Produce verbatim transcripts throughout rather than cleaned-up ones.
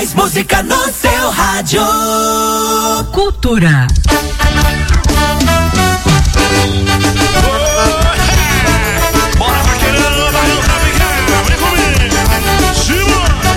mais música no seu rádio. Cultura. Bora vaqueirão, vai o Traficão, vem comigo. Simão.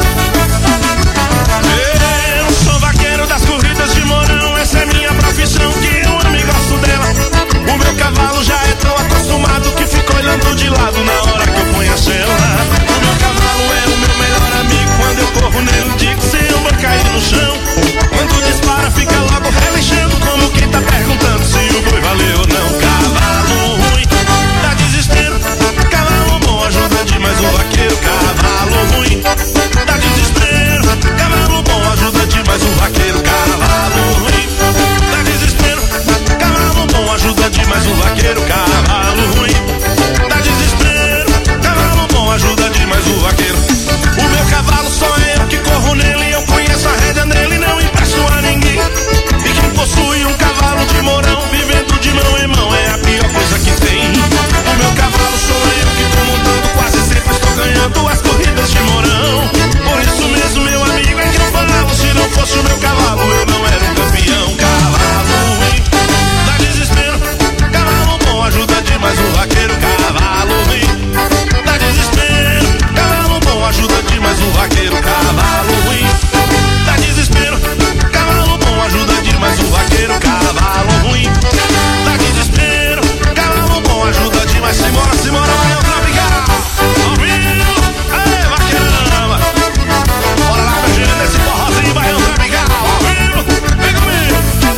Eu sou vaqueiro das corridas de Mourão, essa é minha profissão que eu amo e gosto dela. O meu cavalo já é tão acostumado que fica olhando de lado na hora que eu ponho a cela. O meu cavalo é o meu melhor amigo, quando eu corro nele digo se eu vou cair no chão. Quando dispara fica logo relinchando, como quem tá perguntando se o boi valeu ou não. Cavalo ruim, dá desespero. Cavalo bom ajuda demais o vaqueiro. Cavalo ruim, dá desespero. Cavalo bom ajuda demais o vaqueiro. Cavalo ruim, dá desespero. Cavalo bom ajuda demais o vaqueiro. Cavalo ruim, dá desespero. Cavalo bom ajuda demais o vaqueiro. O meu cavalo só é eu que corro nele, eu conheço a rédea nele, não empresto a ninguém. E quem possui um cavalo de Mourão, vivendo de mão em mão, é a pior coisa que tem. O meu cavalo sou eu que tô montando, quase sempre estou ganhando as corridas de Mourão. Por isso mesmo, meu amigo, é que eu falo, se não fosse o meu cavalo, eu não era um campeão. Cavalo ruim, dá desespero. Cavalo bom ajuda demais o vaqueiro. Cavalo ruim, dá desespero. Cavalo bom ajuda demais o vaqueiro. Cavalo ruim, dá desespero. Cavalo bom ajuda demais o vaqueiro. Cavalo ruim, dá desespero. Cavalo bom ajuda demais. Simbora, simbora, vai o Traficão. Ouviu? Aê, vaqueirama. Bora lá, meu gente, esse forrozinho, vai o Traficão. Ouviu? Vem comigo.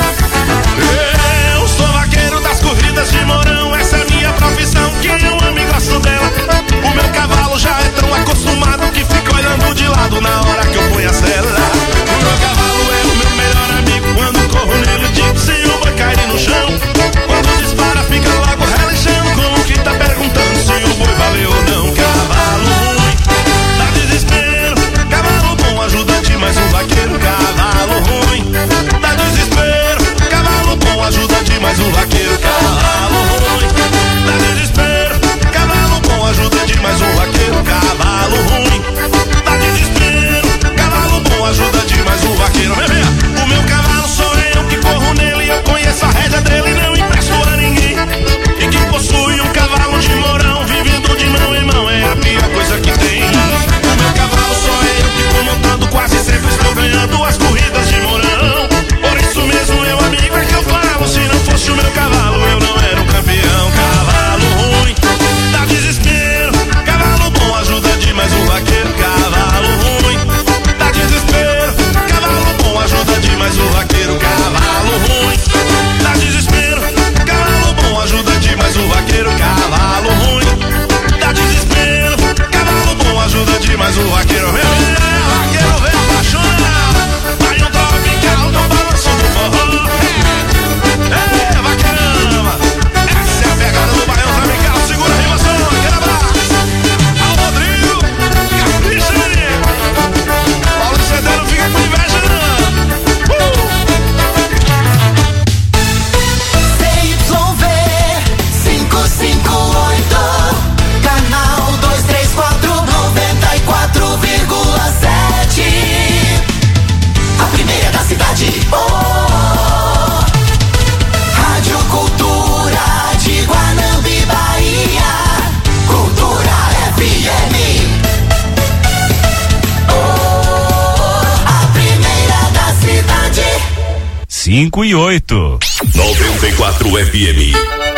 Eu sou vaqueiro das corridas de Mourão, essa é minha profissão que eu amo e gosto dela. O meu cavalo já é tão acostumado que fica olhando de lado na hora que eu ponho a cela. O meu cavalo é o meu melhor amigo, quando corro nele digo se o boi cair no chão. Quando dispara fica logo relinchando, como quem tá perguntando se o boi valeu ou não. Cavalo ruim, dá desespero. Cavalo bom ajuda demais o vaqueiro. Cavalo ruim, dá desespero. Cavalo bom ajuda demais o vaqueiro. Cavalo ruim, dá desespero. Cavalo bom ajuda demais o vaqueiro. Cavalo ruim, dá desespero. Cavalo bom ajuda demais o vaqueiro. Vem, vem. O meu cavalo sou eu que corro nele, eu conheço a rédea dele, não empresto a ninguém. E quem possui um cavalo de Mourão, vivendo de mão em mão, é a pior coisa que tem. O meu cavalo sou eu que tô montando, quase sempre estou ganhando as corridas de Mourão. Por isso mesmo, meu amigo, é que eu falo, se não fosse o meu cavalo, eu não era um campeão. Cavalo ruim, dá desespero. Cavalo bom ajuda demais o vaqueiro. Cavalo ruim, dá desespero. Cavalo bom ajuda demais o vaqueiro. Cavalo ruim, dá desespero. Cavalo bom ajuda demais o vaqueiro. Cavalo ruim, dá desespero. Cavalo bom ajuda demais o vaqueiro. Vem, vem, vaqueiro, vem apaixonar. Vai um Tropical no balanço do forró. É, vaqueirama, essa é a pegada do Baião Tropical. Segura aí, moção, aquele abraço. Ao Rodrigo, capricha, menino. Paulo Cedê não fica com inveja, não. Uh! C Y V cinco cinco oito, canal dois três quatro, noventa e quatro vírgula sete. A primeira da cidade. Oh, Rádio Cultura de Guanambi, Bahia. Cultura F M. Oh, a primeira da cidade. cinco e oito. noventa e quatro F M.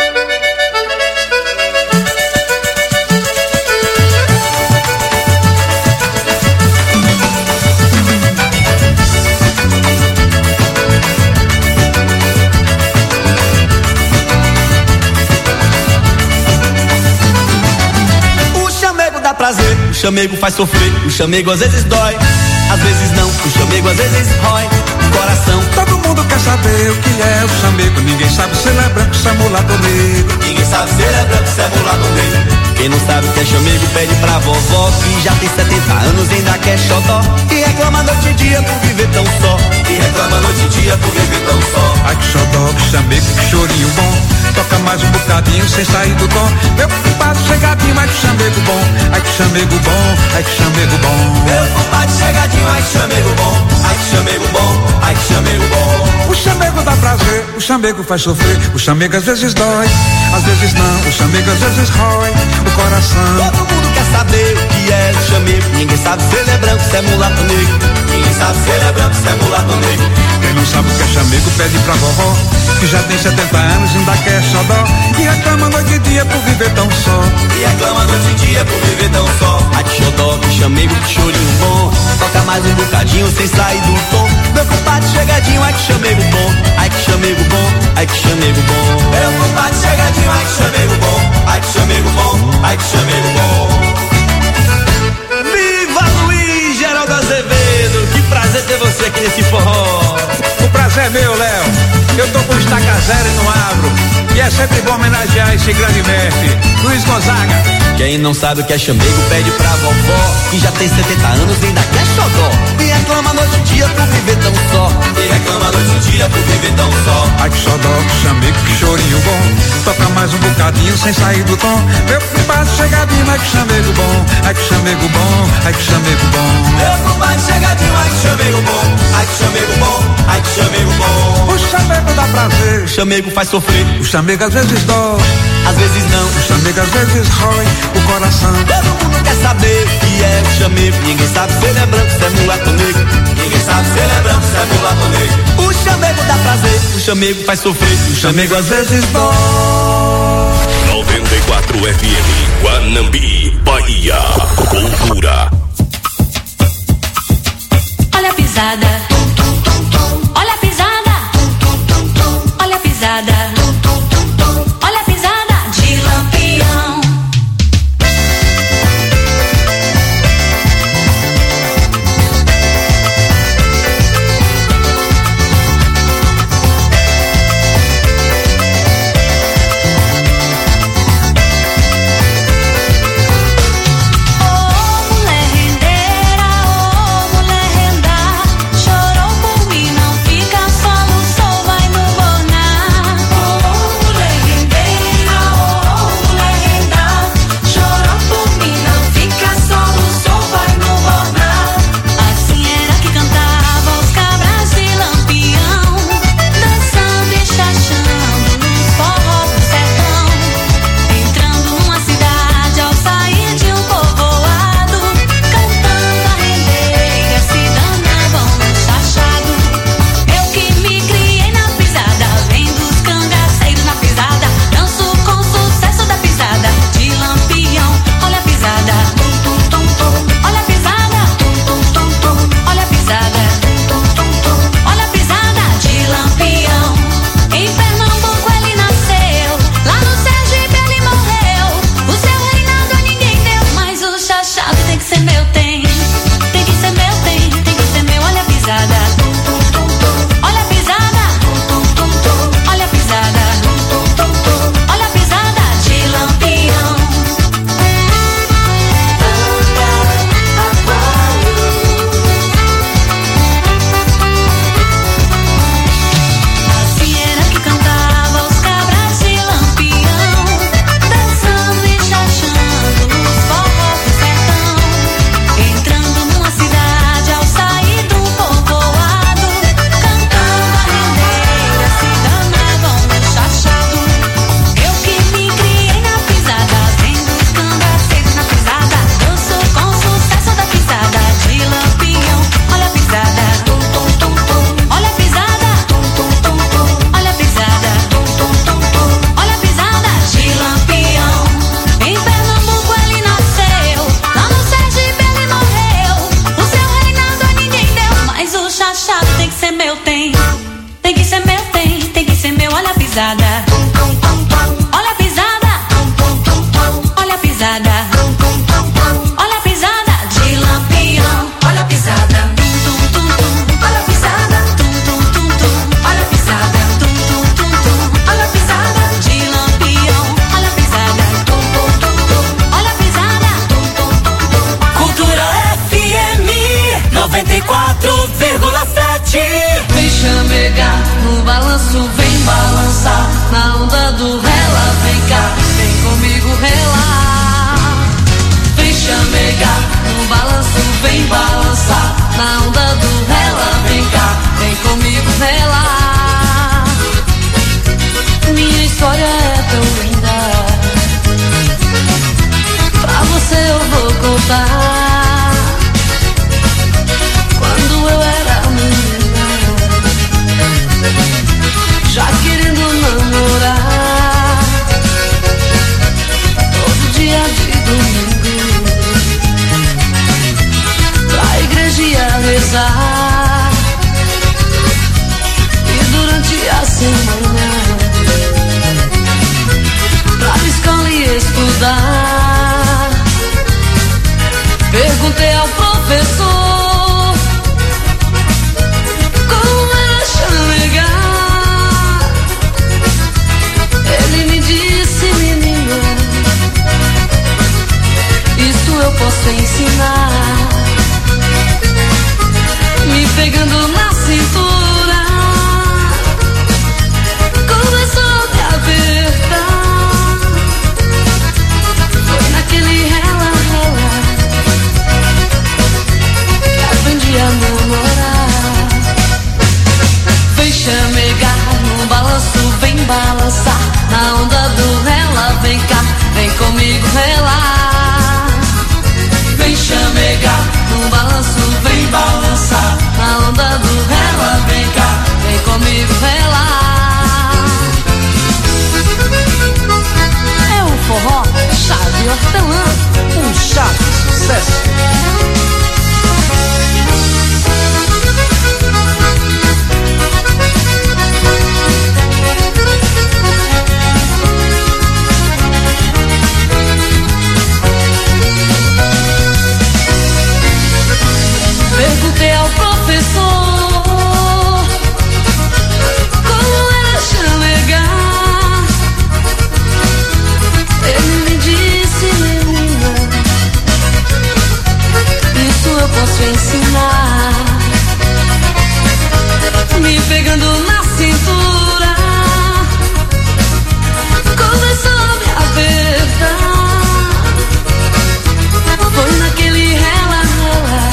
O chamego dá prazer, o chamego faz sofrer, o chamego às vezes dói, às vezes não, o chamego às vezes rói o coração. Todo mundo quer saber o que é o chamego, ninguém sabe se ele é branco, se é mulato ou negro. Ninguém sabe se ele é branco, se é mulato ou negro. Quem não sabe o que é chamego pede pra vovó, que já tem setenta anos e ainda quer xodó, e reclama noite e dia por viver tão só, e reclama noite e dia por viver tão só. Ai que xodó, que chamego, que chorinho bom, toca mais um bocadinho sem sair do tom. Meu compadre chegadinho, ai que chamego bom, ai que chamego bom, ai que chamego bom. Meu compadre chegadinho, ai que chamego bom. chamego faz sofrer, o chamego às vezes dói, às vezes não, o chamego às vezes rói o coração. Todo mundo quer saber o que é o chamego, ninguém sabe se ele é branco, se é mulato negro. Ninguém sabe se ele é branco, se é mulato negro. Quem não sabe o que é chamego pede pra vovó, que já tem setenta anos e ainda quer xodó, e reclama noite e dia por viver tão só. E reclama noite e dia por viver tão só. Ai que xodó, que chamego, que chorinho bom, toca mais um bocadinho sem sair do tom. Meu compadre chegadinho, ai que chamego bom, ai que chamego bom, ai que chamego bom. Meu compadre chegadinho, ai que chamego bom, ai que chamego bom, ai que chamego bom. Viva Luiz Geraldo Azevedo, que prazer ter você aqui nesse forró. O prazer é meu, Léo. Eu tô com estaca zero e não abro. E é sempre bom homenagear esse grande mestre, Luiz Gonzaga. Quem não sabe o que é chamego pede pra vovó, que já tem setenta anos e ainda quer xodó. E reclama noite e dia por viver tão só. E reclama noite e dia por viver tão só. Ai que xodó, que chamego, que chorinho bom, toca mais um bocadinho sem sair do tom. Meu compadre chegadinho, ai que chamego bom, ai que chamego bom, ai que chamego bom. Meu compadre chegadinho, ai que chamego bom, ai que chamego bom, ai que chamego bom. O chamego dá prazer, o chamego faz sofrer, o chamego às vezes dói, às vezes não, o chamego às vezes rói o coração. Todo mundo quer saber o que é o chamego, ninguém sabe se ele é branco, se é mulato negro. Ninguém sabe se ele é branco, se é mulato negro. O chamego dá prazer, o chamego faz sofrer, o chamego às vezes dói. noventa e quatro F M, Guanambi, Bahia, cultura. Olha a pisada, olha a pisada, olha a pisada, olha a pisada de Lampião. usar. E durante a semana pra escola e estudar. Perguntei ao professor como era chamegar. Ele me disse, menina, isso eu posso ensinar. Me pegando na cintura, começou a me apertar. Foi naquele rela, rela que aprendi a namorar. Vem chamegar no balanço, vem balançar na onda do rela. Vem cá, vem comigo relar. Vem chamegar no balanço, vem balançar na onda do rela. Vem cá, vem comigo relar. É o forró chave hortelã, um chave sucesso. Perguntei ao professor como era chamegar. Ele me disse, menina, isso eu posso ensinar. Me pegando na cintura, começou a me apertar. Foi naquele rela, rela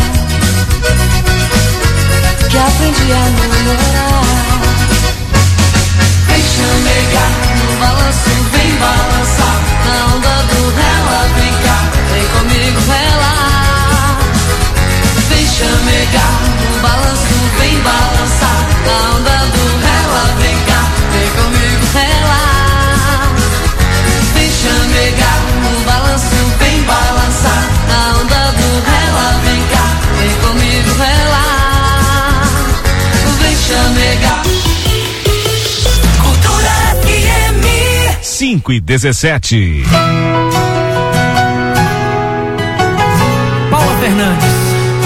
que aprendi a namorar. Vem chamegar no balanço, vem balançar na onda do rela. Vem cá, vem comigo relar. Vem chamegar no balanço, vem balançar na onda do rela. Vem cá, vem comigo relar. Vem chamegar no balanço, vem balançar na onda do rela. Vem cá, vem comigo relar. Vem chamegar. Cultura F M cinco e dezessete. Paula Fernandes.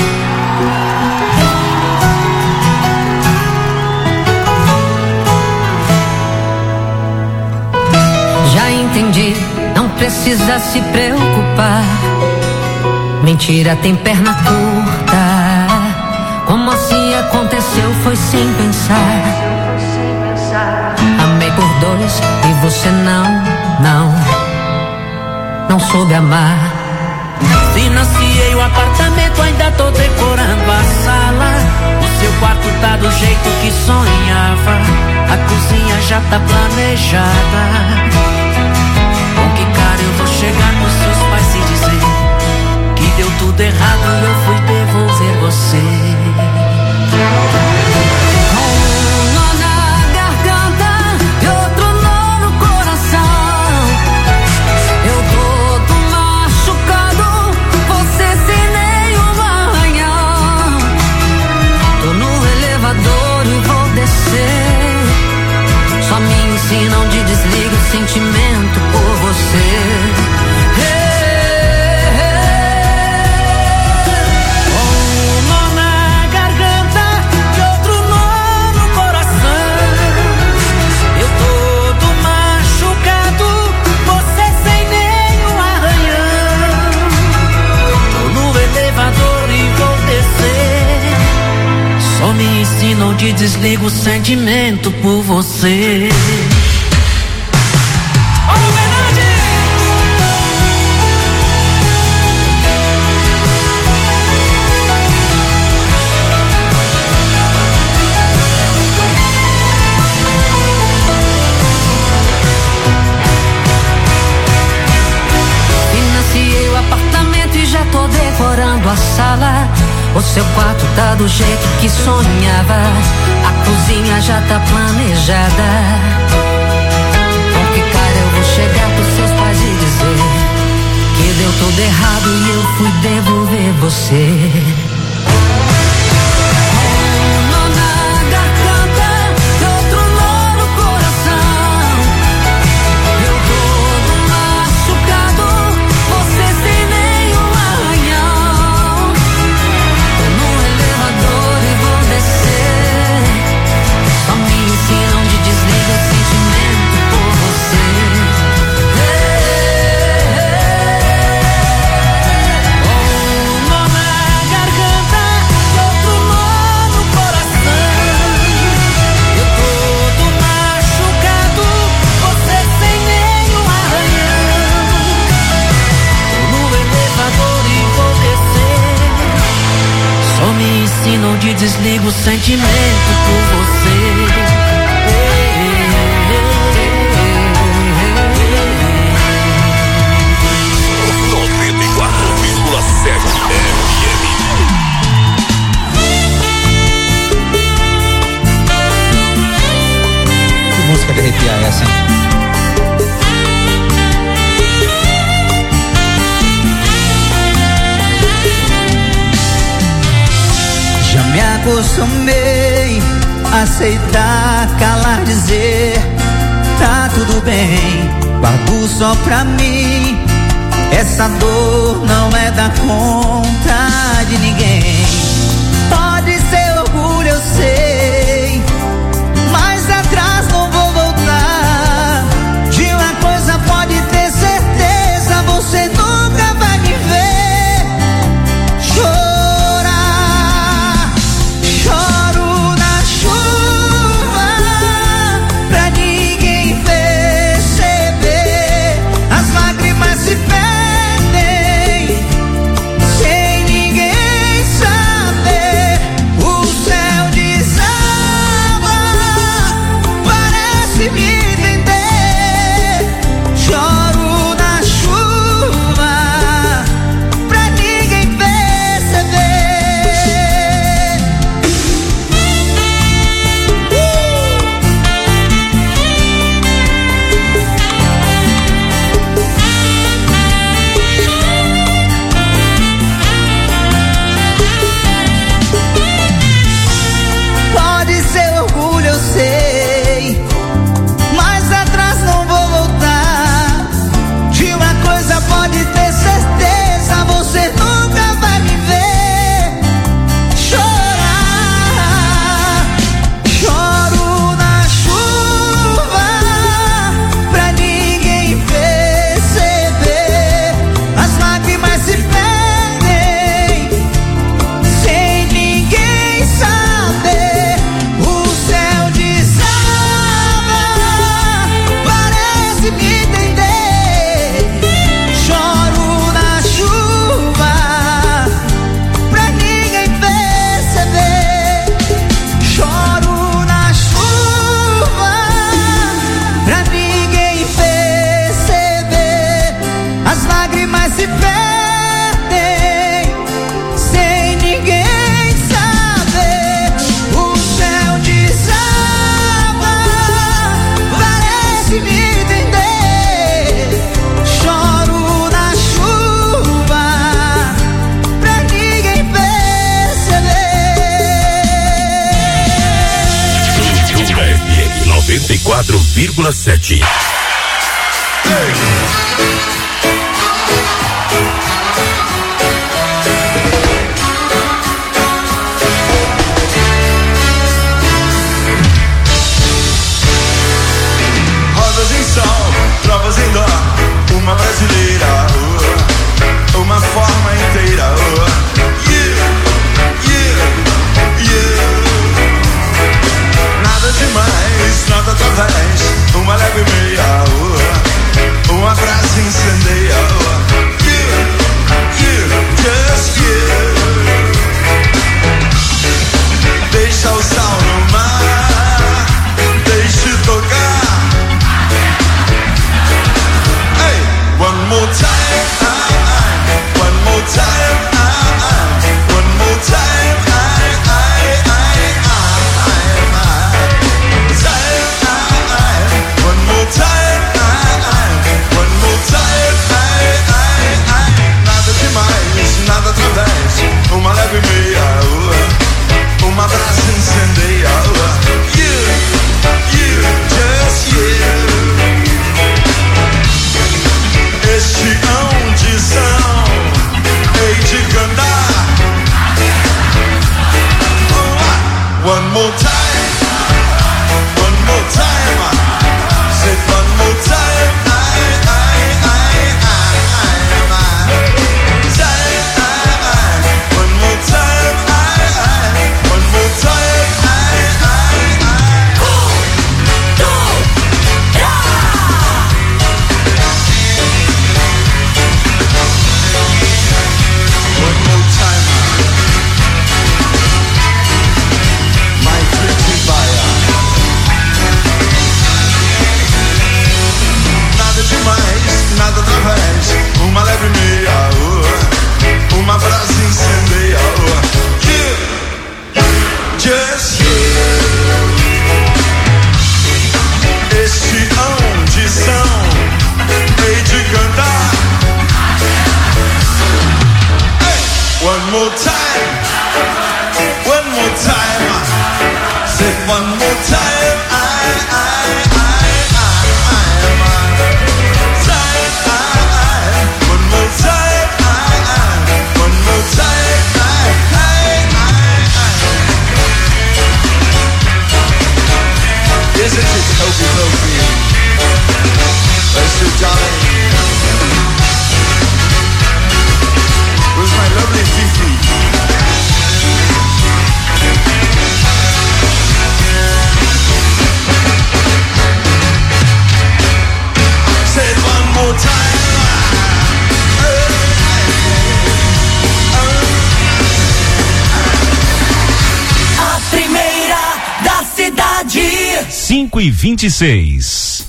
Já entendi, não precisa se preocupar. Mentira tem perna curta. Como assim aconteceu foi sem pensar. Amei por dois e você não, não, não soube amar. Financiei o apartamento, ainda tô decorando a sala. O seu quarto tá do jeito que sonhava. A cozinha já tá planejada. Com que cara eu vou chegar nos seus pais e dizer que deu tudo errado e eu fui devolver você. Um nó na garganta e outro nó no coração. Eu todo machucado, você sem nenhum arranhão. Tô no elevador e vou descer. Só me ensinam de desliga o sentimento por você. Só me ensinam de desliga o sentimento por você. Financiei o apartamento e já tô decorando a sala. O seu quarto tá do jeito que sonhava. A cozinha já tá planejada. Com que cara eu vou chegar pros seus pais e dizer que deu tudo errado e eu fui devolver você? assino de desligo o sentimento por você. noventa e quatro vírgula sete F M. Que música de arrepiar é essa, hein? Já me acostumei a aceitar, calar, dizer tá tudo bem, guardo só pra mim. Essa dor não é da conta de ninguém. Pode ser orgulho, eu sei, mas atrás não vou voltar. De uma coisa pode ter certeza, você nunca vai me ver chorar. Choro na chuva pra ninguém perceber. As lágrimas se perdem sem ninguém saber. O céu desaba, parece me entender. Choro na chuva pra ninguém perceber. Pode ser orgulho, eu sei, mas atrás não vou voltar. De uma coisa pode ter certeza, você nunca vai me ver chorar. Choro na chuva pra ninguém perceber. As lágrimas se perdem sem ninguém saber. O céu desaba, parece me entender. Choro na chuva pra ninguém perceber. Choro na chuva pra ninguém perceber. As lágrimas se perdem sem ninguém saber. O céu desaba, parece me entender. Choro na chuva pra ninguém perceber. Cultura F M noventa e quatro vírgula sete. Rodas em sol, trovas em dó, uma brasileira, oh, uma forma inteira, oh, yeah, yeah, yeah. Nada demais, nada através, uma leve meia, oh, uma frase incendeia, oh, yeah, yeah, just yeah. Deixa o sal no mar, deixe tocar. Hey, one more time, I, I, one more time, I, I, one more time, I, I, I, I, I, I, time, I, I, one more time, I, I, one more time, I, I, I. Nada demais, nada através, uma leve meia, uh, uma brasa incendeia, uh, you, you, just you. Este hão hei de cantar. Oh, one more time, one more time, say one more time, I, I, I, I, I, I, time, I, I, one more time, I, I, one more time, I, I, I. One more time. one more time. I, I, I, I, I, time, I, I, one more time. I, I, one more time. I, I, I, I. Isn't it hokey pokey? That's your darling. Where's my lovely Fifi? Say it one more time. A primeira da cidade. cinco e vinte e seis.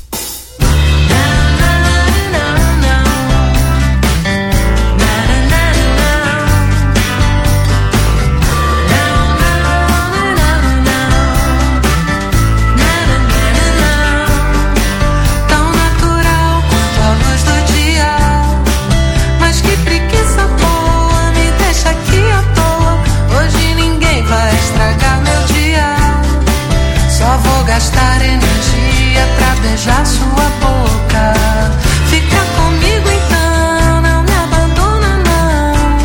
Gastar energia pra beijar sua boca. Fica comigo então, não me abandona não.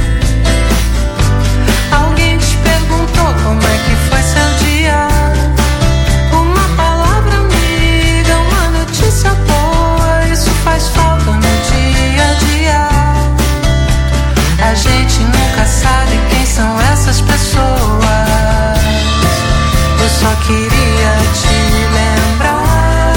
Alguém te perguntou como é que foi seu dia. Uma palavra amiga, uma notícia boa, isso faz falta no dia a dia. A gente nunca sabe quem são essas pessoas. Eu só queria te lembrar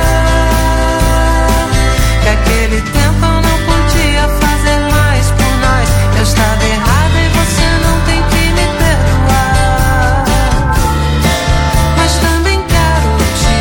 que aquele tempo eu não podia fazer mais por nós. Eu estava errada e você não tem que me perdoar. Mas também quero te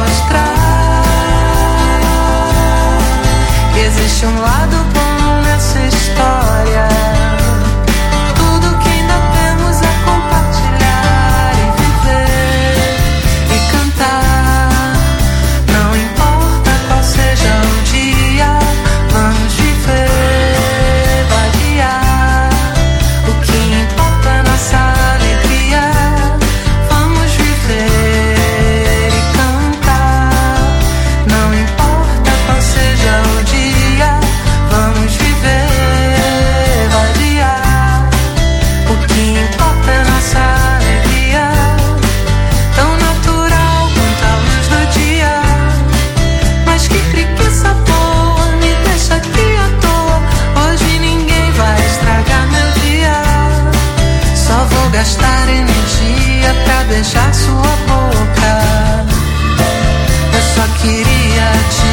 mostrar que existe um lado bom nessa história. Tudo que ainda temos é compartilhar e viver e cantar. Não importa qual seja o dia, vamos viver, variar. O que importa é nossa alegria. Vamos viver e cantar. Não importa qual seja o dia, vamos viver, variar. O que importa é nossa alegria. Tão natural quanto a luz do dia. Mas que preguiça boa, me deixa aqui à toa. Hoje ninguém vai estragar meu dia. Só vou gastar energia pra beijar sua boca. Eu só queria te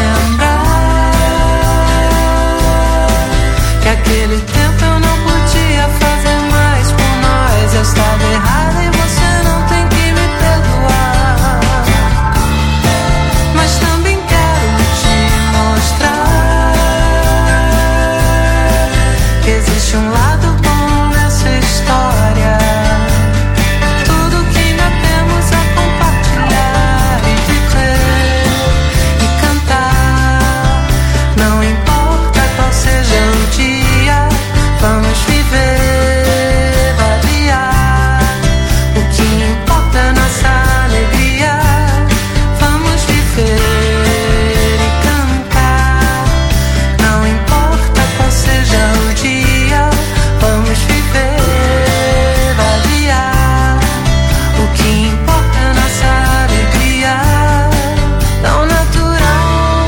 lembrar que aquele tempo eu não podia fazer mais por nós. Eu estava errada e você não tem que me perdoar. Mas também quero te mostrar que existe um lado bom nessa história. Tudo que ainda temos é compartilhar e viver e cantar. Não importa qual seja o dia, vamos viver, variar. O que importa é nossa alegria. Vamos viver e cantar. Não importa qual seja o dia, vamos viver, variar. O que importa é nossa alegria. Tão natural.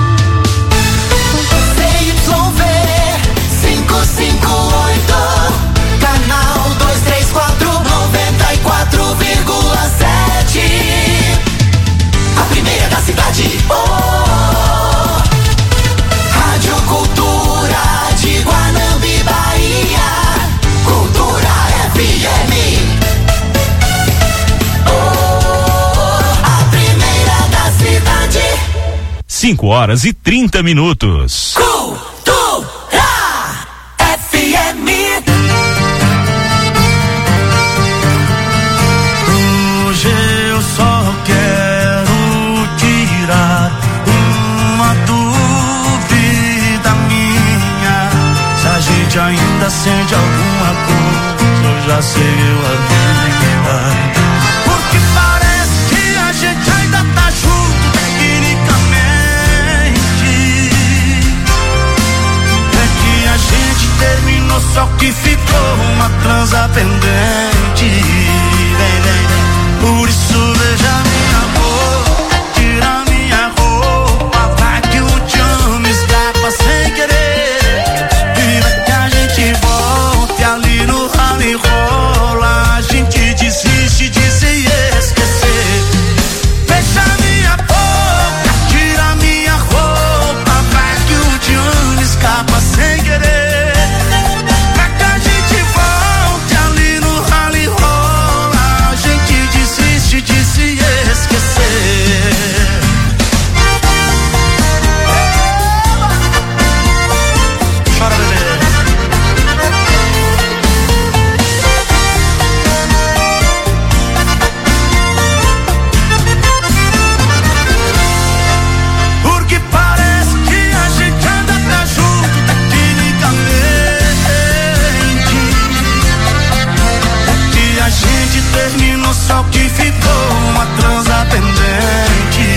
C Y V cinco cinco oito, canal dois três quatro, noventa e quatro vírgula sete. A primeira da cidade. Oh, Rádio Cultura de Guanambi, Bahia. Cultura F M. Oh, a primeira da cidade. cinco horas e trinta minutos. Cultura F M. Hoje eu só quero tirar uma dúvida minha. Se a gente ainda sente alguma coisa, eu já sei, eu havia. Por terminou, só que ficou uma transa pendente.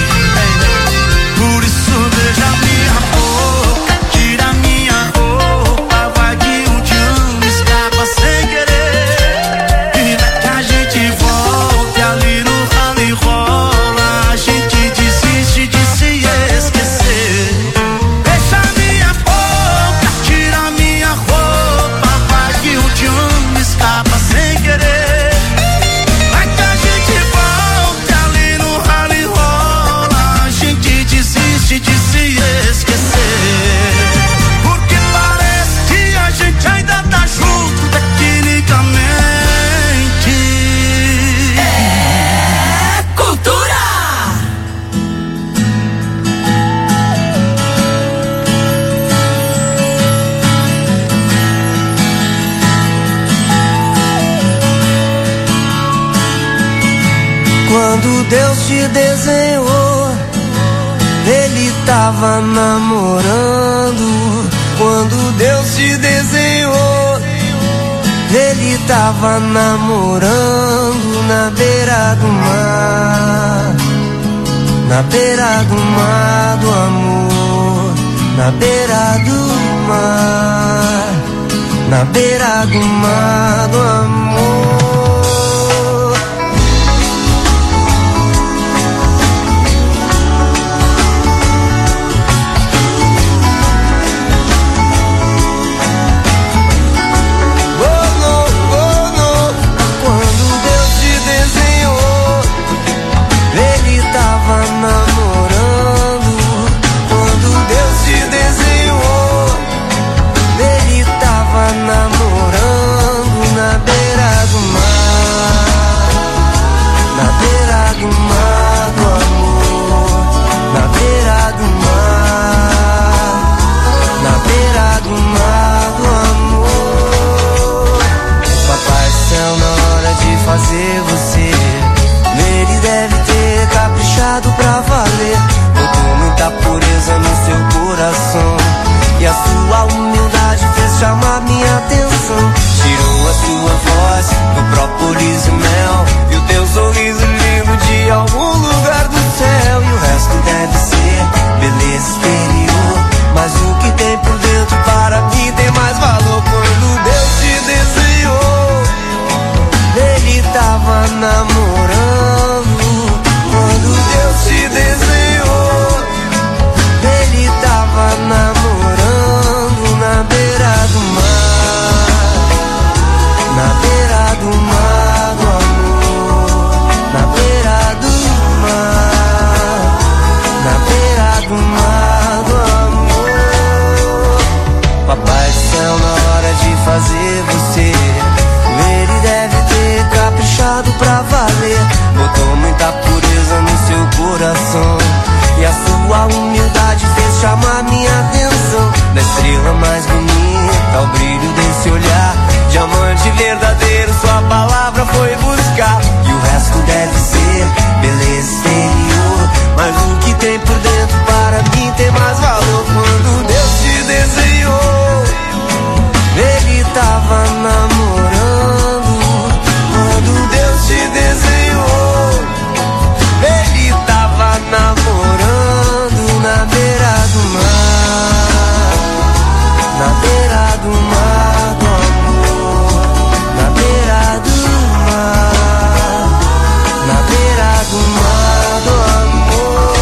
Por isso beija minha boca, tira minha roupa, vai que um dia me escapa sem querer. E vai que a gente volte ali no rally rola, a gente desiste de se esquecer. Beija minha boca, tira minha roupa, vai que um dia me escapa sem querer. Vai que a gente volte ali no rally rola, a gente desiste de se esquecer. Porque parece que a gente ainda tá junto tecnicamente. É cultura. Quando Deus te desenhou, Ele tava namorando. Quando Deus te desenhou, Ele tava namorando na beira do mar. Na beira do mar do amor. Na beira do mar. Na beira do mar do amor. Namorando, quando Deus te desenhou, Ele tava namorando na beira do mar, na beira do mar do amor, na beira do mar, na beira do mar do amor. Papai do céu, na hora de fazer você, Ele deve ter caprichado pra valer. Botou muita pureza no seu coração, e a sua humildade fez chamar minha atenção. Tirou a sua voz do própolis e mel, e o teu sorriso lindo de algum lugar do céu. E o resto deve ser beleza exterior, mas o que tem por dentro para mim tem mais valor. Quando Deus te desenhou, Ele tava namorando. Quando Deus te desenhou, Ele tava namorando na beira do mar, na beira do mar do amor, na beira do mar, na beira do mar do amor. Papai do céu, na hora de fazer você, Ele deve ter caprichado pra valer. Botou muita pureza no seu coração, e a sua humildade fez chamar minha atenção. Da estrela mais bonita ao brilho desse olhar, diamante verdadeiro sua palavra foi buscar. E o resto deve ser beleza exterior, mas o que tem por dentro para mim tem mais valor. Quando Deus te desenhou, Ele tava namorando. Quando Deus te desenhou, Ele tava namorando na beira do mar, na beira do mar do amor, na beira do mar, na beira do mar do amor.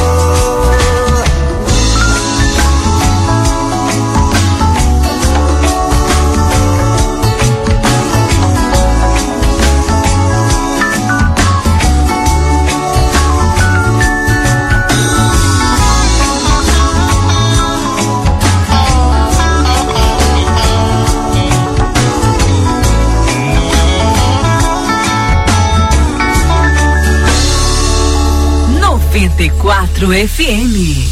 noventa e quatro F M.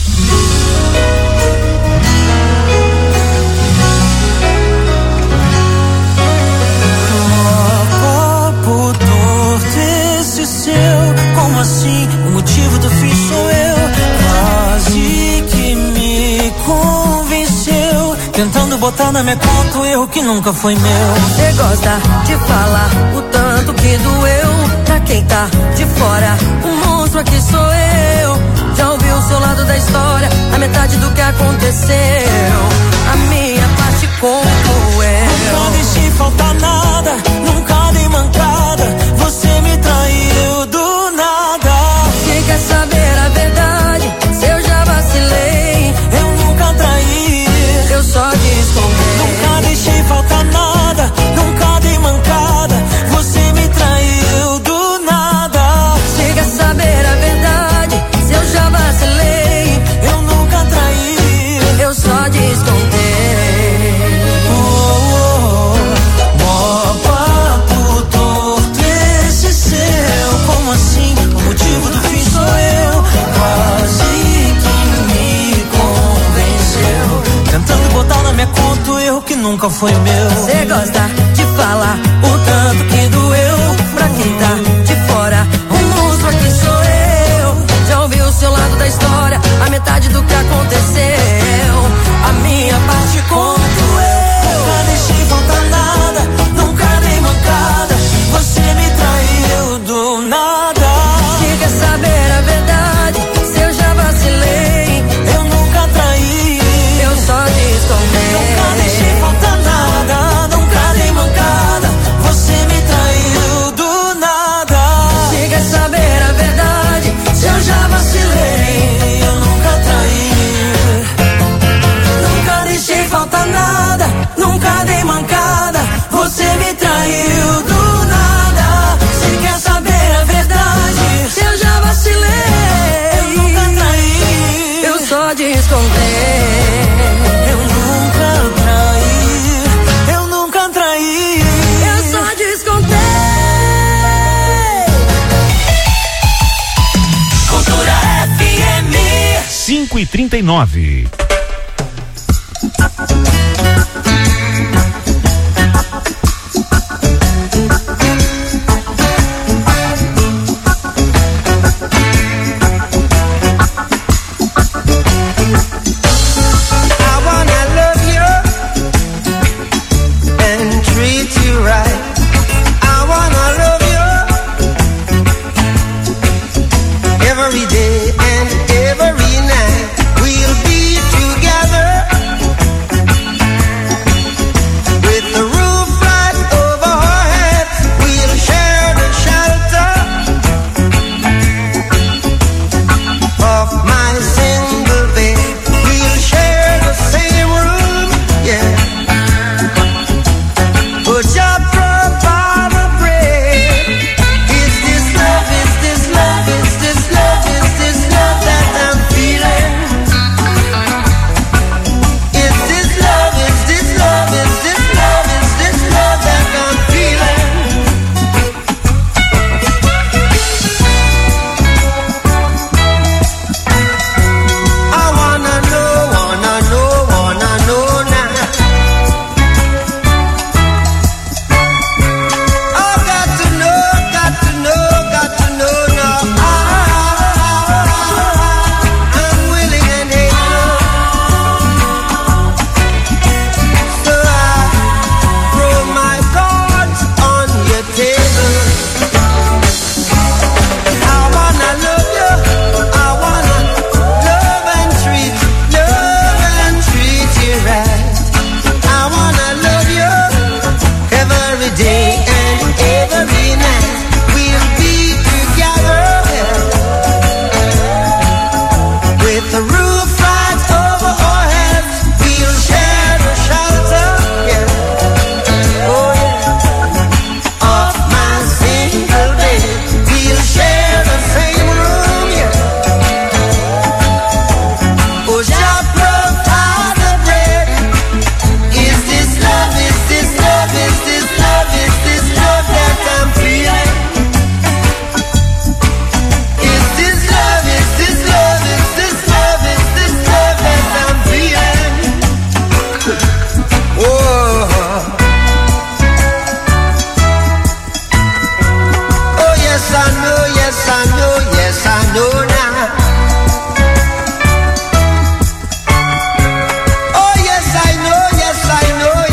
Copo torto esse seu, como assim? O motivo do fim sou eu. Quase que me convenceu, tentando botar na minha conta o erro que nunca foi meu. Você gosta de falar o tanto que doeu. quem tá de fora, o monstro aqui sou eu. Já ouvi o seu lado da história, a metade do que aconteceu. A minha parte conto eu. Nunca deixei faltar nada, nunca dei mancada. Você me traiu do nada. Se quer saber a verdade, se eu já vacilei, eu nunca traí, eu só descontei. Nunca deixei faltar nada, nunca dei mancada. Você me traiu do nada. Se quer saber a verdade, se eu já vacilei, eu nunca traí, eu só descontei. Conto eu que nunca foi meu. Cê gosta de falar o tanto que doeu. Pra quem tá de fora, o monstro aqui sou eu. Já ouvi o seu lado da história, a metade do que aconteceu. A minha parte conto eu. Nunca deixei faltar nada, nunca dei mancada. Você me traiu do nada. Se quer saber a verdade, se eu já vacilei, eu nunca traí, eu só descontei. Nunca deixei faltar nada, nunca dei mancada. Você me traiu do nada. Se quer saber a verdade, se eu já vacilei, eu nunca traí. Nunca deixei faltar nada, nunca dei mancada. Você me traiu do nada. Se quer saber a verdade, se eu já vacilei, eu nunca traí, eu só descontei. Eu nunca traí, eu nunca traí, eu só descontei. Cultura F M cinco e trinta e nove.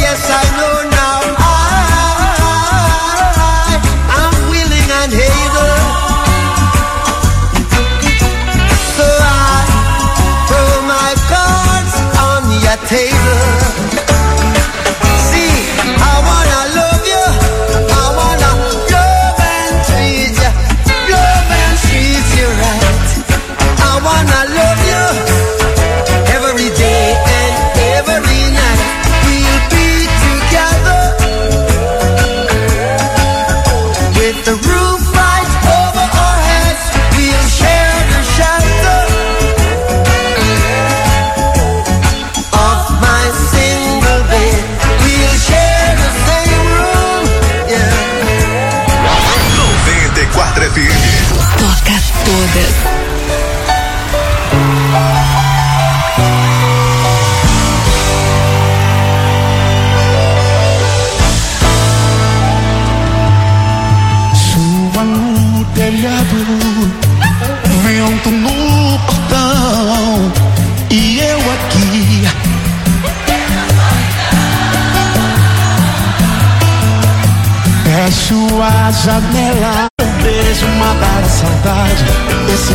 and haters. the roof right over our heads, we'll share the shelter of my single bed. We'll share the same room, yeah. noventa e quatro F M. Toca todas. Vento no portão e eu aqui. Fecho a janela, um beijo matar a saudade. Esse